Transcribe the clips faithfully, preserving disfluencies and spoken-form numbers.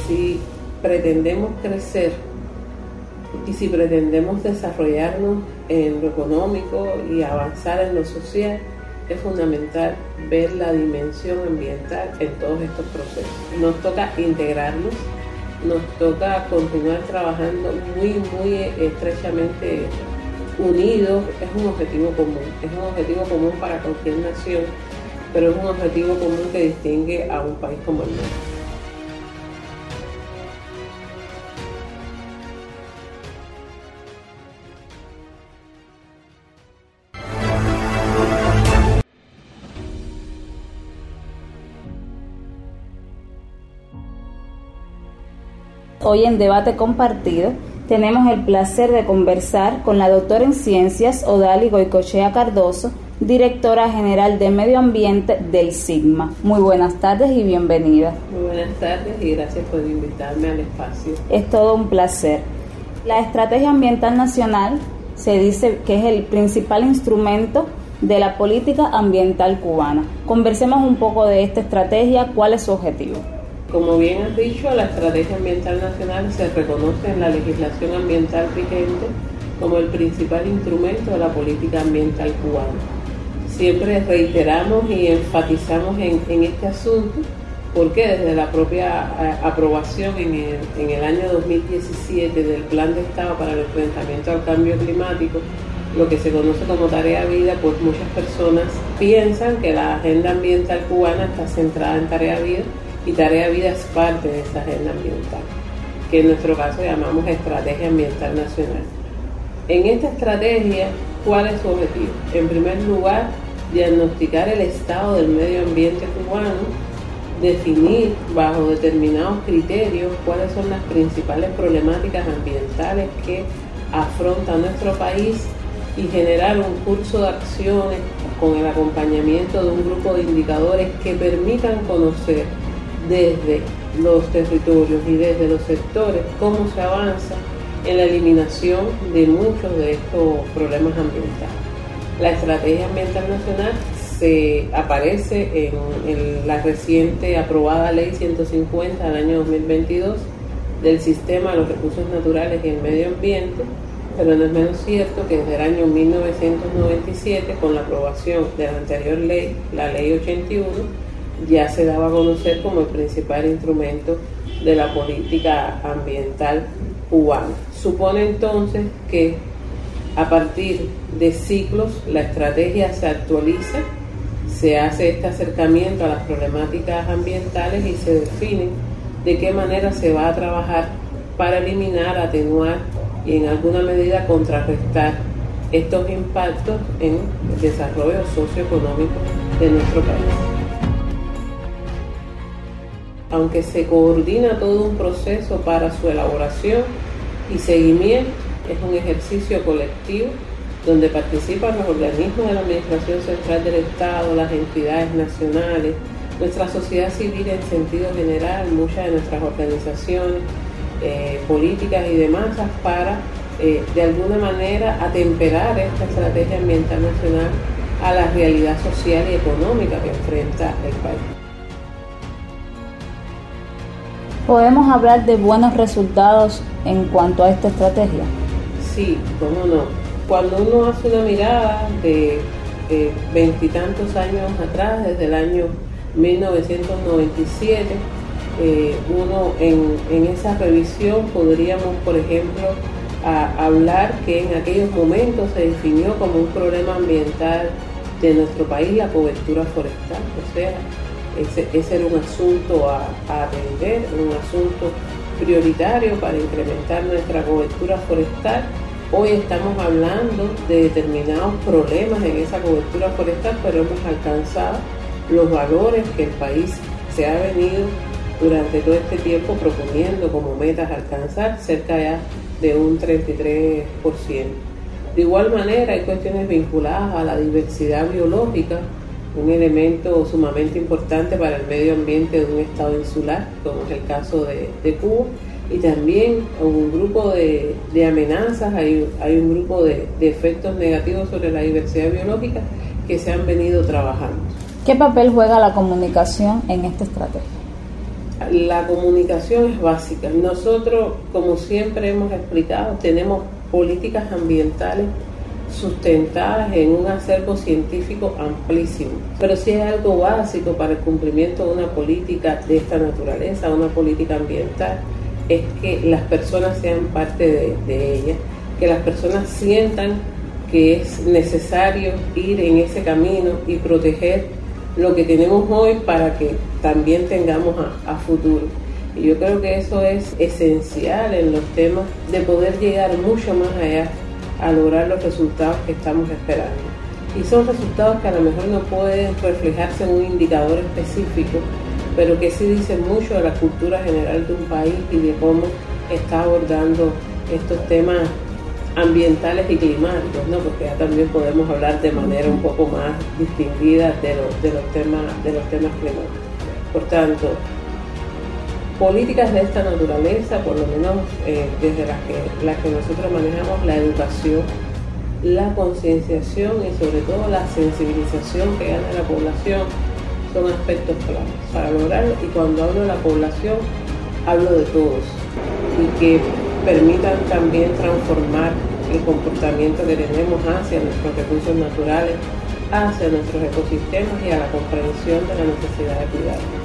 si pretendemos crecer y si pretendemos desarrollarnos en lo económico y avanzar en lo social, es fundamental ver la dimensión ambiental en todos estos procesos. Nos toca integrarlos, nos toca continuar trabajando muy, muy estrechamente unidos. Es un objetivo común, es un objetivo común para cualquier nación, pero es un objetivo común que distingue a un país como el nuestro. Hoy en Debate Compartido tenemos el placer de conversar con la doctora en Ciencias Odalis Goicoechea Cardoso, directora general de Medio Ambiente del SIGMA. Muy buenas tardes y bienvenida. Muy buenas tardes y gracias por invitarme al espacio. Es todo un placer. La Estrategia Ambiental Nacional se dice que es el principal instrumento de la política ambiental cubana. Conversemos un poco de esta estrategia, ¿cuál es su objetivo? Como bien has dicho, la Estrategia Ambiental Nacional se reconoce en la legislación ambiental vigente como el principal instrumento de la política ambiental cubana. Siempre reiteramos y enfatizamos en, en este asunto porque desde la propia a, aprobación en el, en el año dos mil diecisiete del Plan de Estado para el Enfrentamiento al Cambio Climático, lo que se conoce como Tarea Vida, pues muchas personas piensan que la agenda ambiental cubana está centrada en Tarea Vida, y Tarea Vida es parte de esa agenda ambiental, que en nuestro caso llamamos Estrategia Ambiental Nacional. En esta estrategia, ¿cuál es su objetivo? En primer lugar, diagnosticar el estado del medio ambiente cubano, definir bajo determinados criterios cuáles son las principales problemáticas ambientales que afronta nuestro país y generar un curso de acciones con el acompañamiento de un grupo de indicadores que permitan conocer desde los territorios y desde los sectores cómo se avanza en la eliminación de muchos de estos problemas ambientales. La Estrategia Ambiental Nacional se aparece en, en la reciente aprobada Ley ciento cincuenta del año dos mil veintidós del Sistema de los Recursos Naturales y el Medio Ambiente, pero no es menos cierto que desde el año mil novecientos noventa y siete, con la aprobación de la anterior ley, la Ley ochenta y uno, ya se daba a conocer como el principal instrumento de la política ambiental cubana. Supone entonces que a partir de ciclos la estrategia se actualiza, se hace este acercamiento a las problemáticas ambientales y se define de qué manera se va a trabajar para eliminar, atenuar y en alguna medida contrarrestar estos impactos en el desarrollo socioeconómico de nuestro país. Aunque se coordina todo un proceso para su elaboración y seguimiento, es un ejercicio colectivo donde participan los organismos de la Administración Central del Estado, las entidades nacionales, nuestra sociedad civil en sentido general, muchas de nuestras organizaciones eh, políticas y demás, para eh, de alguna manera atemperar esta estrategia ambiental nacional a la realidad social y económica que enfrenta el país. ¿Podemos hablar de buenos resultados en cuanto a esta estrategia? Sí, cómo no. Cuando uno hace una mirada de veintitantos años atrás, desde el año mil novecientos noventa y siete, eh, uno en, en esa revisión podríamos, por ejemplo, a, hablar que en aquellos momentos se definió como un problema ambiental de nuestro país la cobertura forestal, o sea, ese, ese era un asunto a, a atender, un asunto prioritario para incrementar nuestra cobertura forestal. Hoy estamos hablando de determinados problemas en esa cobertura forestal, pero hemos alcanzado los valores que el país se ha venido durante todo este tiempo proponiendo como metas alcanzar, cerca ya de un treinta y tres por ciento. De igual manera, hay cuestiones vinculadas a la diversidad biológica, un elemento sumamente importante para el medio ambiente de un estado insular, como es el caso de, de Cuba, y también un grupo de, de amenazas, hay, hay un grupo de, de efectos negativos sobre la diversidad biológica que se han venido trabajando. ¿Qué papel juega la comunicación en esta estrategia? La comunicación es básica. Nosotros, como siempre hemos explicado, tenemos políticas ambientales sustentadas en un acervo científico amplísimo. Pero si hay algo básico para el cumplimiento de una política de esta naturaleza, una política ambiental, es que las personas sean parte de, de ella, que las personas sientan que es necesario ir en ese camino y proteger lo que tenemos hoy para que también tengamos a, a futuro. Y yo creo que eso es esencial en los temas de poder llegar mucho más allá a lograr los resultados que estamos esperando. Y son resultados que a lo mejor no pueden reflejarse en un indicador específico, pero que sí dicen mucho de la cultura general de un país y de cómo está abordando estos temas ambientales y climáticos, ¿no? Porque ya también podemos hablar de manera un poco más distinguida de, lo, de, los, temas, de los temas climáticos. Por tanto, políticas de esta naturaleza, por lo menos eh, desde las que, las que nosotros manejamos, la educación, la concienciación y sobre todo la sensibilización que gana la población, son aspectos claves para lograrlo. Y cuando hablo de la población, hablo de todos, y que permitan también transformar el comportamiento que tenemos hacia nuestros recursos naturales, hacia nuestros ecosistemas y a la comprensión de la necesidad de cuidarlos.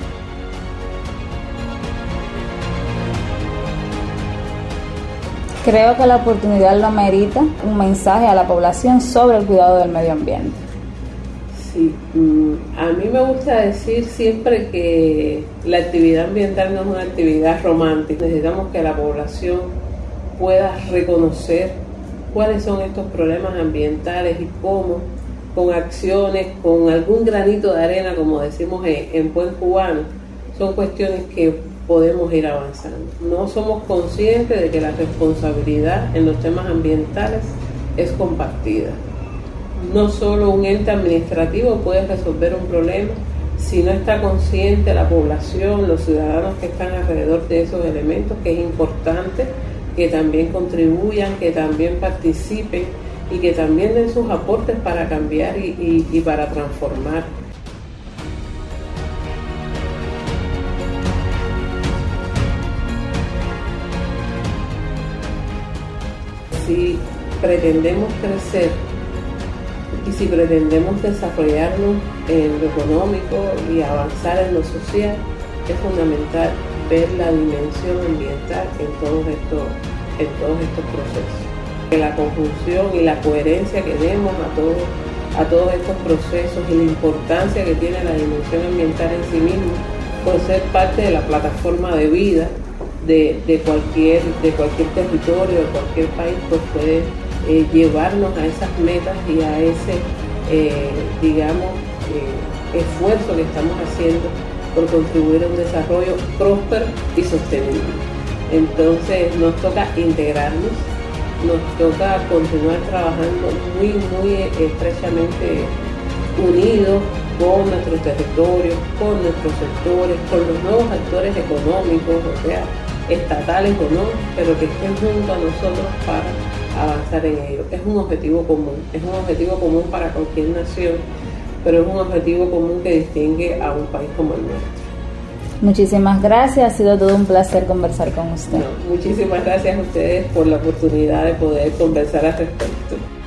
Creo que la oportunidad lo merita, un mensaje a la población sobre el cuidado del medio ambiente. Sí, a mí me gusta decir siempre que la actividad ambiental no es una actividad romántica. Necesitamos que la población pueda reconocer cuáles son estos problemas ambientales y cómo, con acciones, con algún granito de arena, como decimos en, en buen cubano, son cuestiones que podemos ir avanzando. No somos conscientes de que la responsabilidad en los temas ambientales es compartida. No solo un ente administrativo puede resolver un problema, si no está consciente la población, los ciudadanos que están alrededor de esos elementos, que es importante que también contribuyan, que también participen y que también den sus aportes para cambiar y, y, y para transformar. Si pretendemos crecer y si pretendemos desarrollarnos en lo económico y avanzar en lo social, es fundamental ver la dimensión ambiental en todos estos, en todos estos procesos. Que la conjunción y la coherencia que demos a todos, a todos estos procesos y la importancia que tiene la dimensión ambiental en sí mismo, por ser parte de la plataforma de vida de, de, cualquier, de cualquier territorio, de cualquier país, pues puede eh, llevarnos a esas metas y a ese, eh, digamos, eh, esfuerzo que estamos haciendo por contribuir a un desarrollo próspero y sostenible. Entonces nos toca integrarnos, nos toca continuar trabajando muy, muy estrechamente unidos con nuestros territorios, con nuestros sectores, con los nuevos actores económicos, o sea, estatales o no, pero que estén junto a nosotros para avanzar en ello. Es un objetivo común, es un objetivo común para cualquier nación, pero es un objetivo común que distingue a un país como el nuestro. Muchísimas gracias, ha sido todo un placer conversar con usted. No, muchísimas gracias a ustedes por la oportunidad de poder conversar al respecto.